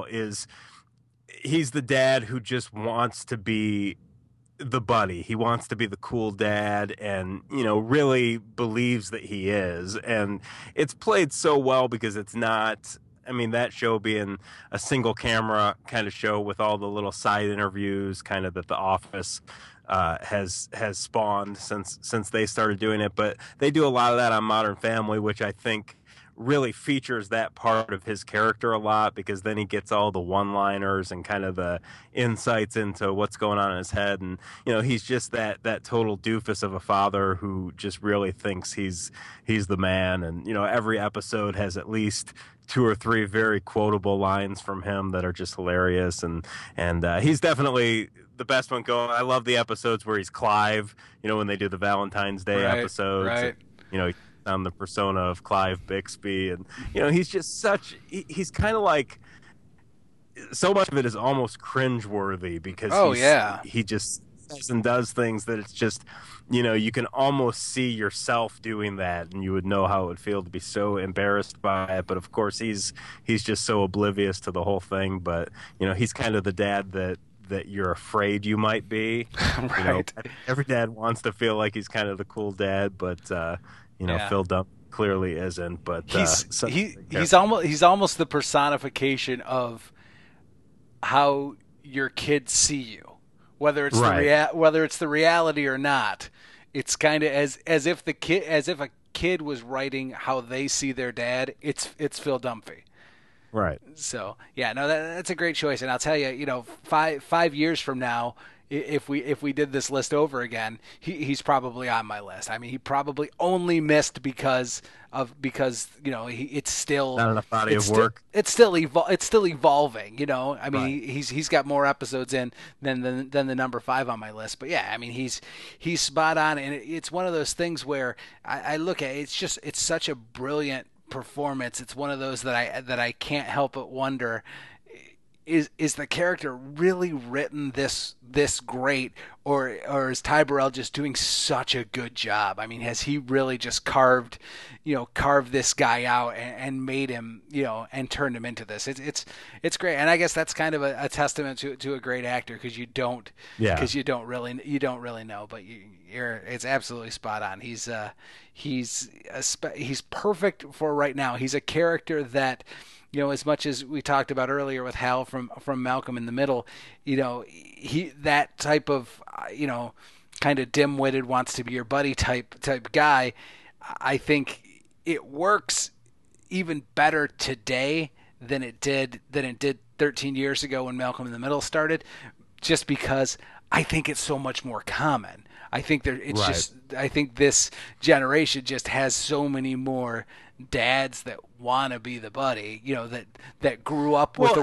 he's the dad who just wants to be the buddy. He wants to be the cool dad and, really believes that he is. And it's played so well because it's not, that show being a single camera kind of show with all the little side interviews kind of that The Office has spawned since they started doing it. But they do a lot of that on Modern Family, which I think really features that part of his character a lot because then he gets all the one-liners and kind of the insights into what's going on in his head. And, he's just that total doofus of a father who just really thinks he's the man. And, every episode has at least 2 or 3 very quotable lines from him that are just hilarious. And he's definitely the best one going. I love the episodes where he's Clive, when they do the Valentine's Day episodes. Right. And, on the persona of Clive Bixby, and he's just he's kind of like, so much of it is almost cringeworthy because he just says and does things that it's just you can almost see yourself doing that, and you would know how it would feel to be so embarrassed by it. But of course he's just so oblivious to the whole thing. But he's kind of the dad that you're afraid you might be. Right. Every dad wants to feel like he's kind of the cool dad, but Phil Dunphy clearly isn't, but he's almost the personification of how your kids see you, whether it's whether it's the reality or not. It's kind of as if a kid was writing how they see their dad. It's Phil Dunphy. Right. So yeah, no, that's a great choice, and I'll tell you, 5 years from now, if we did this list over again, he's probably on my list. He probably only missed because it's still not enough body of work. It's still evolving. Right. He's got more episodes in than the number 5 on my list. But yeah, he's spot on, and it's one of those things where I look at it, it's such a brilliant performance. It's one of those that I can't help but wonder is the character really written this great, or is Ty Burrell just doing such a good job? I mean, has he really just carved this guy out and made him, and turned him into this? It's great, and I guess that's kind of a testament to a great actor, because you don't really know, but it's absolutely spot on. He's perfect for right now. He's a character that, as much as we talked about earlier with Hal from Malcolm in the Middle, he, that type of, kind of dim-witted, wants to be your buddy type guy. I think it works even better today than it did 13 years ago when Malcolm in the Middle started, just because I think it's so much more common. I think I think this generation just has so many more dads that want to be the buddy, that grew up with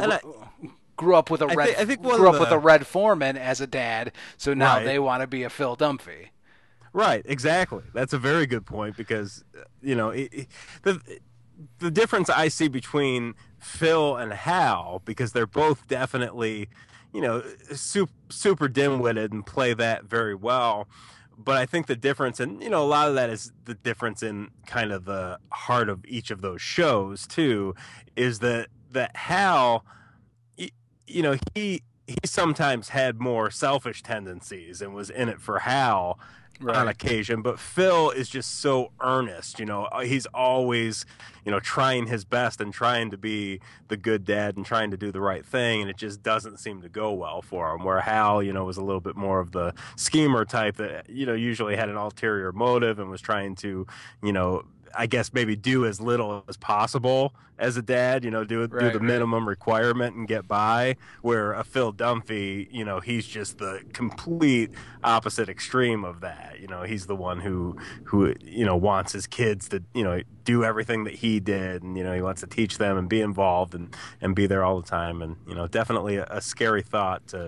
a Red Foreman as a dad, so now they want to be a Phil Dunphy. Right, exactly. That's a very good point, because the difference I see between Phil and Hal, because they're both definitely super dim-witted and play that very well. But I think the difference, and a lot of that is the difference in kind of the heart of each of those shows too, is that Hal, he sometimes had more selfish tendencies and was in it for Hal. Right. On occasion, but Phil is just so earnest. He's always, trying his best and trying to be the good dad and trying to do the right thing, and it just doesn't seem to go well for him. Where Hal, was a little bit more of the schemer type that, usually had an ulterior motive and was trying to, I guess maybe do as little as possible as a dad, do the minimum requirement and get by. Where a Phil Dunphy, he's just the complete opposite extreme of that. He's the one who wants his kids to, do everything that he did, and he wants to teach them and be involved and be there all the time. And definitely a scary thought to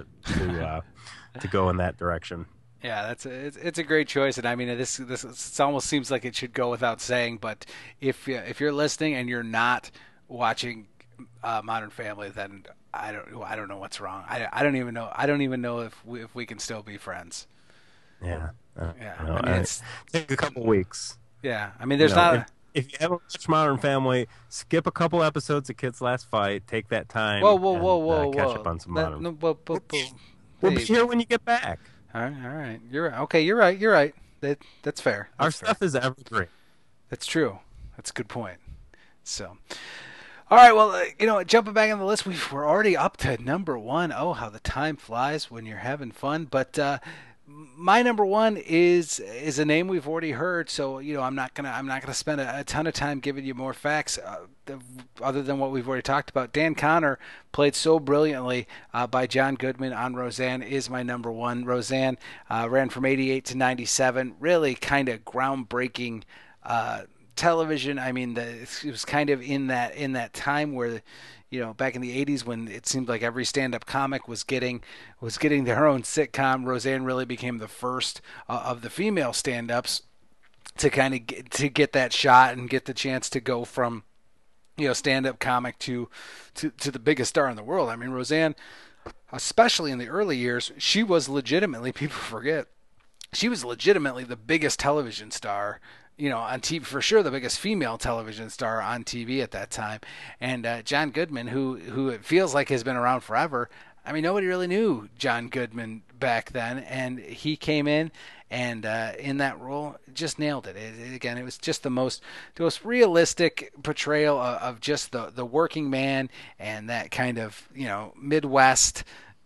go in that direction. Yeah, it's a great choice, and I mean this it almost seems like it should go without saying, but if you're listening and you're not watching Modern Family, then I don't know what's wrong. I don't even know if we can still be friends. Yeah. I mean, it's take a couple weeks. Yeah, I mean, there's not. If you haven't watched Modern Family, skip a couple episodes of Kids Last Fight. Take that time. Whoa! Catch up on some Modern. We'll be here when you get back. All right. You're right. Okay, you're right. That's fair. Our stuff is evergreen. That's true. That's a good point. So, all right. Well, jumping back on the list, we're already up to number 1. Oh, how the time flies when you're having fun. But my number 1 is a name we've already heard. So, I'm not gonna spend a ton of time giving you more facts other than what we've already talked about. Dan Connor, played so brilliantly by John Goodman on Roseanne, is my number 1. Roseanne ran from 88 to 97. Really kind of groundbreaking television. I mean, it was kind of in that time where, back in the 80s, when it seemed like every stand-up comic was getting their own sitcom. Roseanne really became the first of the female stand-ups to kind of get that shot and get the chance to go from stand-up comic to the biggest star in the world. I mean, Roseanne, especially in the early years, she was legitimately, people forget, she was legitimately the biggest television star, on TV, for sure the biggest female television star on TV at that time. And John Goodman, who it feels like has been around forever, I mean, nobody really knew John Goodman back then, and he came in and in that role just nailed it. Again, it was just the most realistic portrayal of just the working man and that kind of Midwest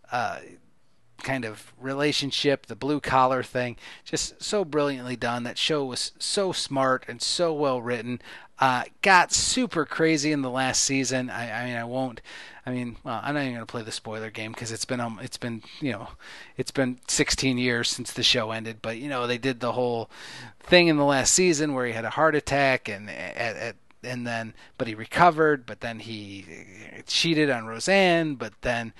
kind of relationship, the blue collar thing, just so brilliantly done. That show was so smart and so well written. Got super crazy in the last season. I'm not even going to play the spoiler game because it's been 16 years since the show ended. But they did the whole thing in the last season where he had a heart attack but he recovered. But then he cheated on Roseanne. But then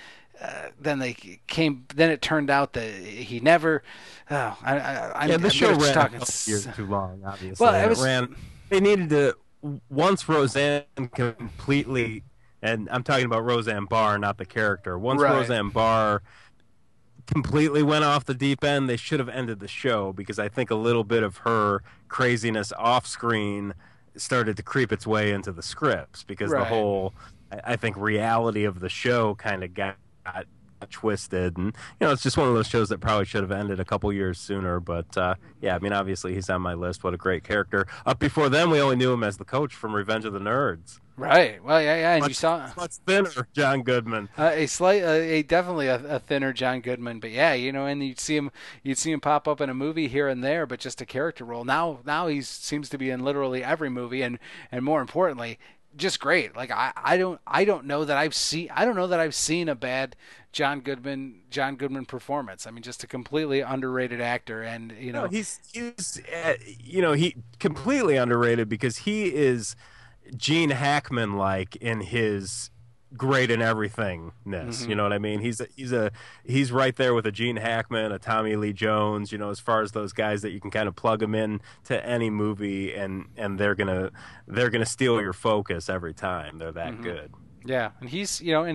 it turned out that he never. The show ran a couple years too long. Obviously, they needed to. Once Roseanne completely And I'm talking about Roseanne Barr, not the character. Once Right. Roseanne Barr completely went off the deep end, they should have ended the show because I think a little bit of her craziness off screen started to creep its way into the scripts because the Right. whole, I think, reality of the show kind of got twisted. And, it's just one of those shows that probably should have ended a couple years sooner. But, yeah, I mean, obviously he's on my list. What a great character. Up before then, we only knew him as the coach from Revenge of the Nerds. Right. Well, yeah, yeah, and you Much, saw much thinner John Goodman. a definitely a thinner John Goodman, but yeah, and you'd see him pop up in a movie here and there, but just a character role. Now he seems to be in literally every movie, and more importantly, just great. Like I don't know that I've seen a bad John Goodman performance. I mean, just a completely underrated actor, and No, he completely underrated because he is Gene Hackman like in his great in everythingness. You hmm know what I mean? He's right there with a Gene Hackman, a Tommy Lee Jones. As far as those guys that you can kind of plug them in to any movie, and they're gonna steal your focus every time. They're that hmm good. Yeah, and and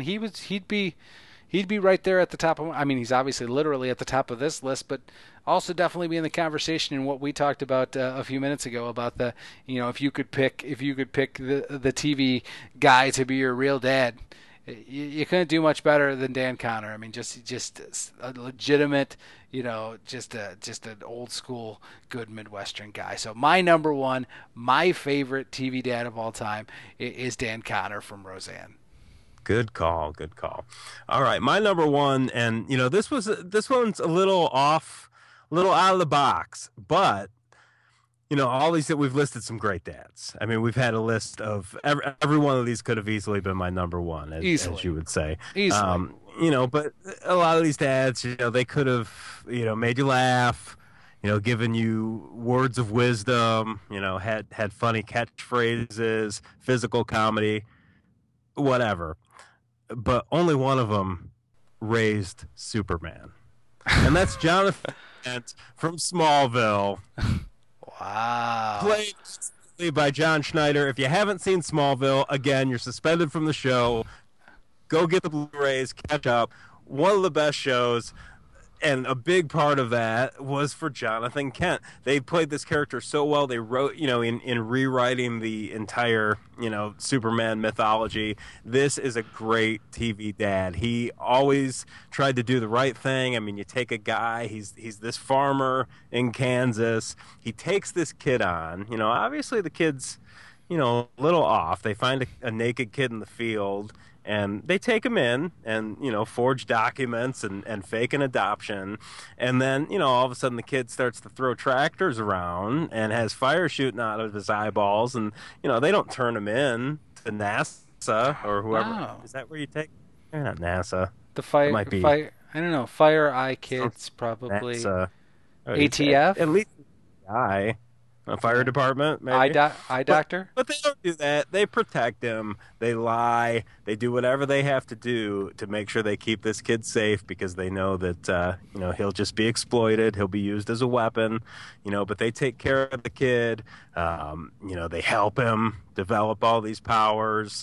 he'd be right there at the top of. I mean, he's obviously literally at the top of this list, but also definitely be in the conversation in what we talked about a few minutes ago about the, if you could pick the TV guy to be your real dad, you couldn't do much better than Dan Connor. I mean, just a legitimate, just an old school good Midwestern guy. So my number one, my favorite TV dad of all time is Dan Connor from Roseanne. Good call. Good call. All right, my number one, and this one's a little off, a little out of the box, but all these that we've listed some great dads. I mean, we've had a list of every one of these could have easily been my number one, as Easily, you would say. easily. But a lot of these dads, they could have, made you laugh, given you words of wisdom, had funny catchphrases, physical comedy, whatever. But only one of them raised Superman, and that's Jonathan Kent from Smallville, Wow. played by John Schneider. If you haven't seen Smallville, again, you're suspended from the show. Go get the Blu-rays, catch up. One of the best shows, and a big part of that was for Jonathan Kent. They played this character so well. They wrote, in rewriting the entire, Superman mythology. This is a great TV dad. He always tried to do the right thing. I mean, you take a guy, he's this farmer in Kansas. He takes this kid on. Obviously the kid's, a little off. They find a naked kid in the field and they take him in and forge documents and fake an adoption, and then all of a sudden the kid starts to throw tractors around and has fire shooting out of his eyeballs, and they don't turn him in to NASA or whoever. Wow. Is that where you take? Not NASA. The It fire, might be fire. I don't know. Fire Eye some Kids probably. NASA. ATF. At least I. A fire department, maybe. Eye But Doctor. but they don't do that. They protect him. They lie. They do whatever they have to do to make sure they keep this kid safe because they know that he'll just be exploited. He'll be used as a weapon. But they take care of the kid. They help him develop all these powers.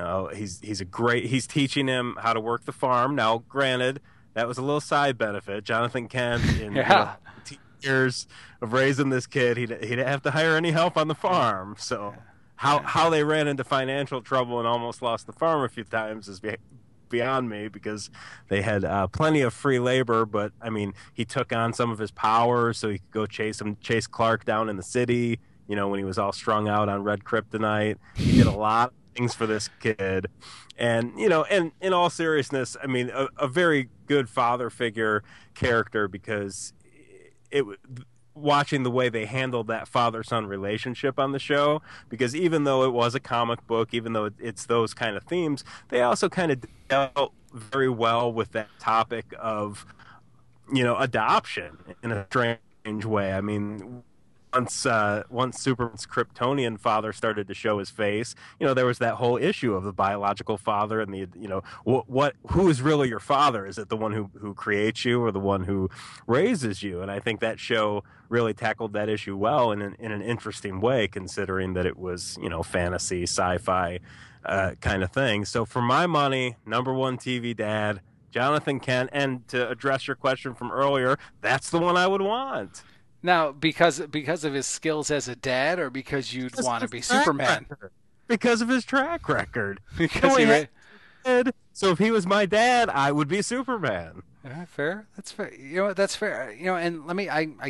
He's teaching him how to work the farm. Now, granted, that was a little side benefit. Jonathan Kent in Yeah. years of raising this kid, he didn't have to hire any help on the farm. So how they ran into financial trouble and almost lost the farm a few times is beyond me because they had plenty of free labor. But I mean, he took on some of his powers so he could go chase Clark down in the city. When he was all strung out on red kryptonite, he did a lot of things for this kid. And and in all seriousness, I mean, a very good father figure character because it watching the way they handled that father-son relationship on the show, because even though it was a comic book, even though it's those kind of themes, they also kind of dealt very well with that topic of adoption in a strange way. I mean, once Superman's Kryptonian father started to show his face, there was that whole issue of the biological father and the who is really your father? Is it the one who creates you or the one who raises you? And I think that show really tackled that issue well in an interesting way, considering that it was fantasy, sci-fi, kind of thing. So for my money, number one TV dad, Jonathan Kent. And to address your question from earlier, that's the one I would want. Now, because of his skills as a dad, or because you'd Because want of to his be track Superman? record. Because of his track record. Because He he. had a dad, so if he was my dad, I would be Superman. Fair. That's fair. You know what? That's fair. You know, and let me.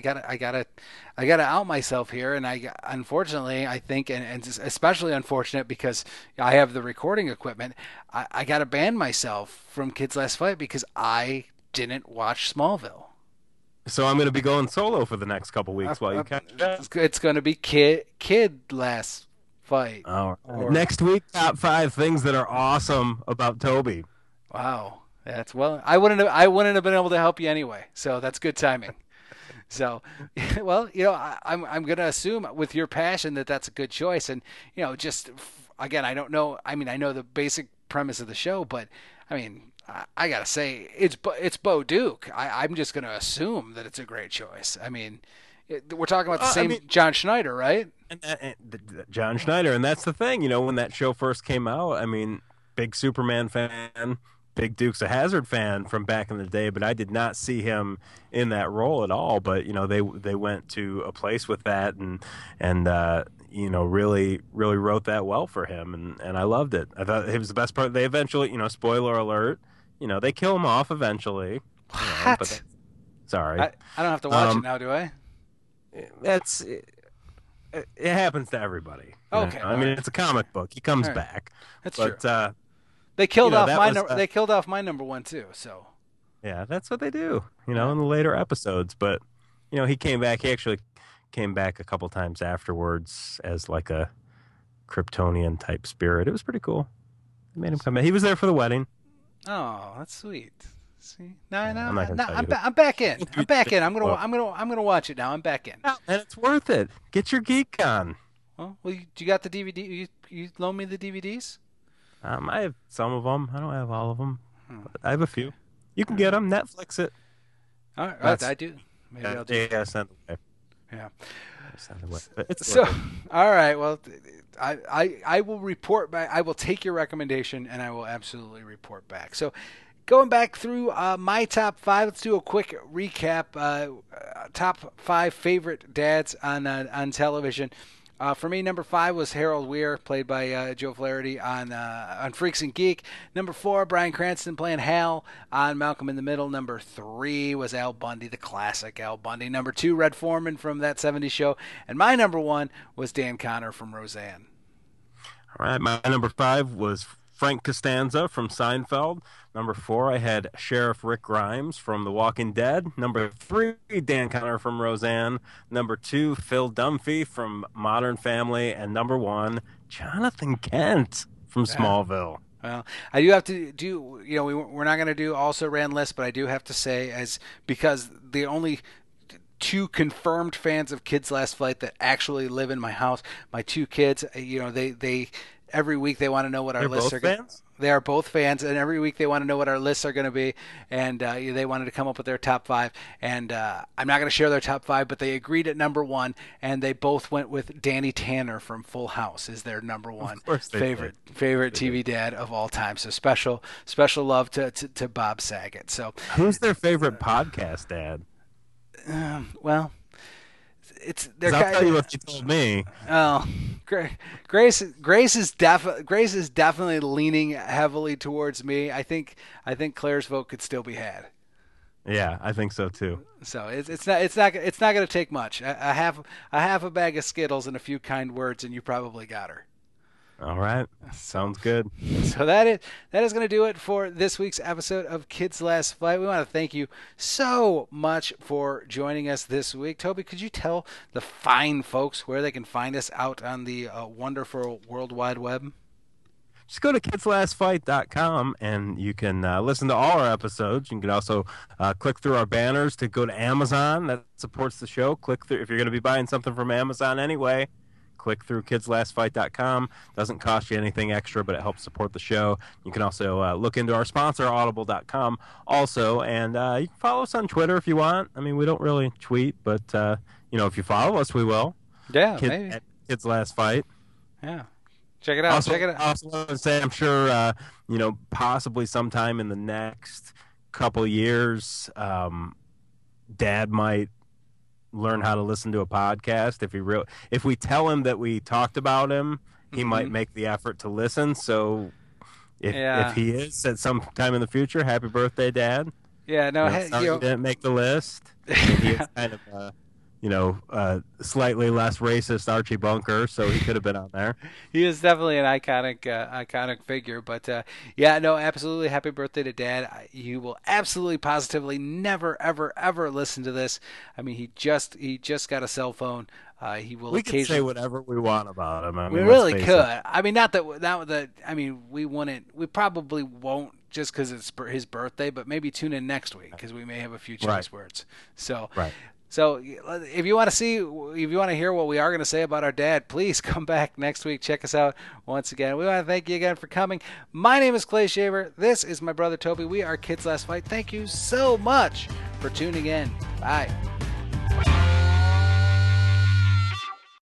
I gotta out myself here. And unfortunately, I think, and especially unfortunate because I have the recording equipment. I gotta ban myself from Kids Last Fight because I didn't watch Smallville. So I'm going to be going solo for the next couple Uh, weeks while you uh, catch up. it's going to be Kid Last Fight. All right. Or Next week, top 5 things that are awesome about Toby. wow, that's well. I wouldn't have been able to help you anyway. So that's good timing. So, well, I'm going to assume with your passion that that's a good choice. And, just again, I don't know. I mean, I know the basic premise of the show, but I mean, I got to say, it's Bo Duke. I'm just going to assume that it's a great choice. I mean, we're talking about the same John Schneider, right? John Schneider. And that's the thing, when that show first came out, I mean, big Superman fan, big Dukes of Hazzard fan from back in the day, but I did not see him in that role at all. But they went to a place with that, and really wrote that well for him, and I loved it. I thought it was the best part. They eventually, spoiler alert, they kill him off eventually. What? Sorry, I don't have to watch it now, do I? That's it happens to everybody. Okay, I mean, it's a comic book. He comes back. That's true. They killed off they killed off my number one too. So yeah, that's what they do. In the later episodes. But he came back. He actually came back a couple times afterwards as like a Kryptonian type spirit. It was pretty cool. They made him come back. He was there for the wedding. oh, that's sweet. See, I'm not gonna tell you. I'm back in. I'm back in. I'm gonna watch it now. I'm back in. And it's worth it. Get your geek on. Well, you got the DVD? You loan me the DVDs? I have some of them. I don't have all of them. But I have a few. You can get them. Netflix it. All right, I do. Maybe I'll do. Yeah, send away. Yeah. Send away. It's So, all right. Well, I will report back. I will take your recommendation, and I will absolutely report back. So, going back through my top 5, let's do a quick recap. Top 5 favorite dads on television. For me, number 5 was Harold Weir, played by Joe Flaherty on Freaks and Geek. Number 4, Bryan Cranston playing Hal on Malcolm in the Middle. Number 3 was Al Bundy, the classic Al Bundy. Number 2, Red Foreman from That 70s Show. And my number 1 was Dan Connor from Roseanne. All right, my number 5 was Frank Costanza from Seinfeld. Number 4, I had Sheriff Rick Grimes from The Walking Dead. Number 3, Dan Connor from Roseanne. Number 2, Phil Dunphy from Modern Family. And number 1, Jonathan Kent from Smallville. Well, I do have to do, we're not going to do also ran lists, but I do have to say, because the only 2 confirmed fans of Kids Last Flight that actually live in my house, my 2 kids, they every week they want to know what our lists are. Fans? They are both fans, and every week they want to know what our lists are going to be, and they wanted to come up with their top 5. And I'm not going to share their top 5, but they agreed at number 1, and they both went with Danny Tanner from Full House is their number 1 favorite TV dad of all time. So special love to Bob Saget. So who's their favorite podcast dad? Well, I'll tell you what you told me. Oh, Grace is definitely leaning heavily towards me. I think Claire's vote could still be had. Yeah, I think so too. So it's not going to take much. A half a bag of Skittles and a few kind words, and you probably got her. All right. Sounds good. So that is going to do it for this week's episode of Kids Last Flight. We want to thank you so much for joining us this week. Toby, could you tell the fine folks where they can find us out on the wonderful World Wide Web? Just go to kidslastfight.com and you can listen to all our episodes. You can also click through our banners to go to Amazon. That supports the show. Click through if you're going to be buying something from Amazon anyway. Click through kidslastfight.com. Doesn't cost you anything extra, but it helps support the show. You can also look into our sponsor, audible.com, also. And you can follow us on Twitter if you want. I mean, we don't really tweet, but, if you follow us, we will. Yeah, maybe. At Kids Last Fight. Yeah. Check it out. Also, Check it out. also want to say, I'm sure, possibly sometime in the next couple years, Dad might learn how to listen to a podcast. If we tell him that we talked about him, he might make the effort to listen. So if he is at some time in the future, happy birthday, Dad. Yeah, no, Sorry you didn't make the list. He is kind of slightly less racist Archie Bunker, so he could have been on there. He is definitely an iconic figure. But yeah, no, absolutely. Happy birthday to Dad. You will absolutely, positively never, ever, ever listen to this. I mean, he just got a cell phone. He will. We can say whatever we want about him. I mean, we really could. I mean, not that. I mean, we wouldn't. We probably won't just because it's his birthday. But maybe tune in next week because we may have a few choice words. So. Right. So if you want to hear what we are going to say about our dad, please come back next week. Check us out once again. We want to thank you again for coming. My name is Clay Shaver. This is my brother Toby. We are Kids Last Fight. Thank you so much for tuning in. Bye.